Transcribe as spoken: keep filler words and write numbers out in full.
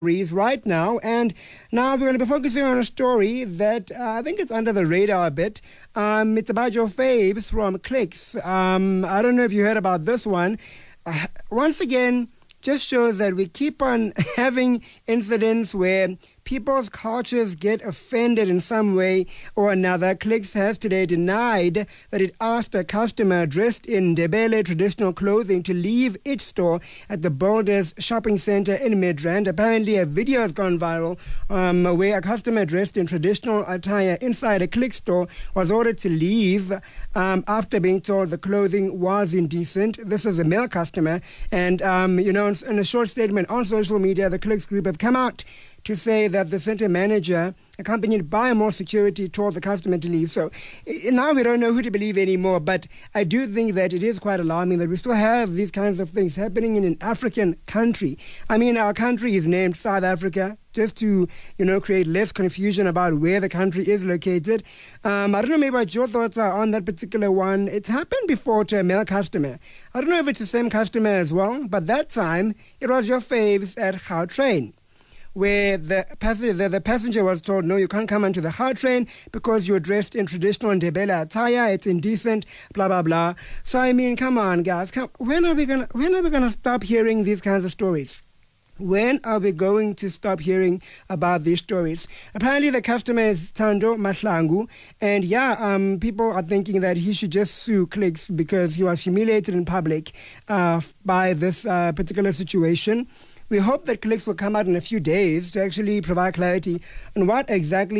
right now. And now we're going to be focusing on a story that uh, I think it's under the radar a bit. Um, it's about your faves from Clicks. Um, I don't know if you heard about this one. Uh, once again, just shows that we keep on having incidents where people's cultures get offended in some way or another. Clicks has today denied that it asked a customer dressed in Ndebele traditional clothing to leave its store at the Boulders shopping center in Midrand. Apparently, a video has gone viral um, where a customer dressed in traditional attire inside a Clicks store was ordered to leave um, after being told the clothing was indecent. This is a male customer, and um, you know, in a short statement on social media, the Clicks group have come out to say that the center manager, accompanied by more security, told the customer to leave. So now we don't know who to believe anymore, but I do think that it is quite alarming that we still have these kinds of things happening in an African country. I mean, our country is named South Africa just to, you know, create less confusion about where the country is located. Um, I don't know maybe what your thoughts are on that particular one. It's happened before to a male customer. I don't know if it's the same customer as well, but that time it was your faves at Gautrain, where the passenger, the, the passenger was told, no, you can't come onto the Gautrain because you're dressed in traditional Ndebele attire. It's indecent, blah, blah, blah. So, I mean, come on, guys. Come, when are we gonna, when are we gonna stop hearing these kinds of stories? When are we going to stop hearing about these stories? Apparently, the customer is Tando Mahlangu, and yeah, um, people are thinking that he should just sue Clicks because he was humiliated in public uh, by this uh, particular situation. We hope that Clicks will come out in a few days to actually provide clarity on what exactly